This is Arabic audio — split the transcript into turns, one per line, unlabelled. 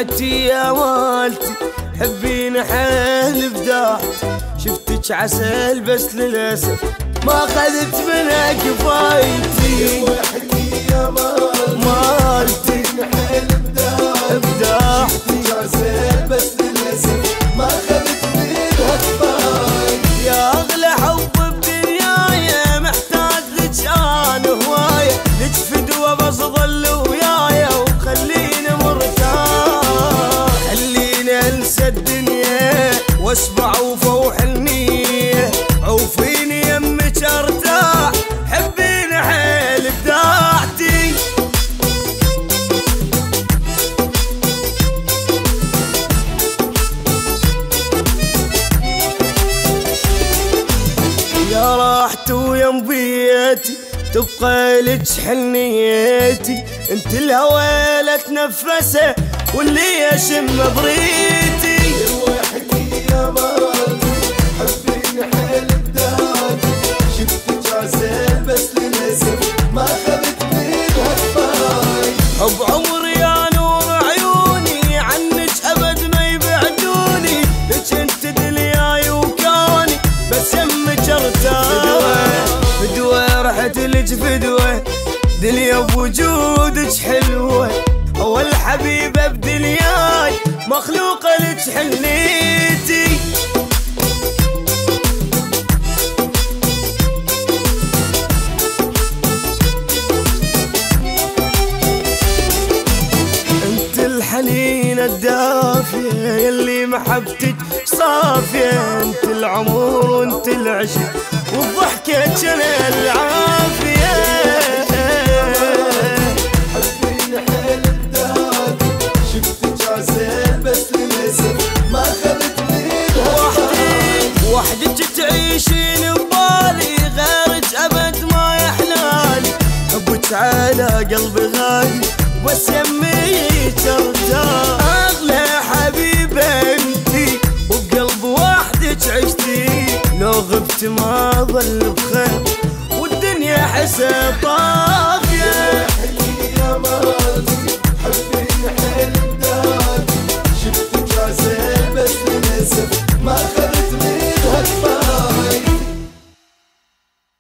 روحتي يا مالتي حبين حيل بداحتي، شفتك عسل بس للأسف ما خذت منها كفايتي.
روحتي يا
مالتي
حيل بداحتي، عسل بس للأسف ما خذت منها كفايتي.
يا أغلى حب بدنياي محتاج لك أنا هواية، لك فدوة بس ظل ويايا وخليني مرتاح، خليني أنسى الدنيا واسمع وفوح النية، عوفيني يمك ارتاح حبيني حيل بداحتي. يا راحت ويم بيتي تبقى لك حنيتي، انت الهوى لا تنفسه واللي يشم بريتي.
روحتي يا مالتي حبيني حيل بداحتي، شفتك عسل بس للأسف ما خذت منها كفايتي.
حب عمري يا نور عيوني عنك ابد ما يبعدوني، لك انت دنياي وكوني بس يمك ارتاح. فدوة رحت لك فدوة دنيا بوجودك حلوة، اول حبيبة بدنياي مخلوقة لك حنيتي. انت الحنينة الدافية يلي محبتك صافية، انت العمر وانت العشق والضحكة جنى العافية.
حبيني حيل بداحتي، شفتك عسل بس للأسف ما خذت منها كفايتي.
وحدك تعيشين ببالي غيرك ابد ما يحلالي، حبك على قلبي غالي بس يميك ارتاح. اغلى حبيبة انتي وبقلب وحدك عشتي، لو غبت ما ظل بخير والدنيا حسب طال.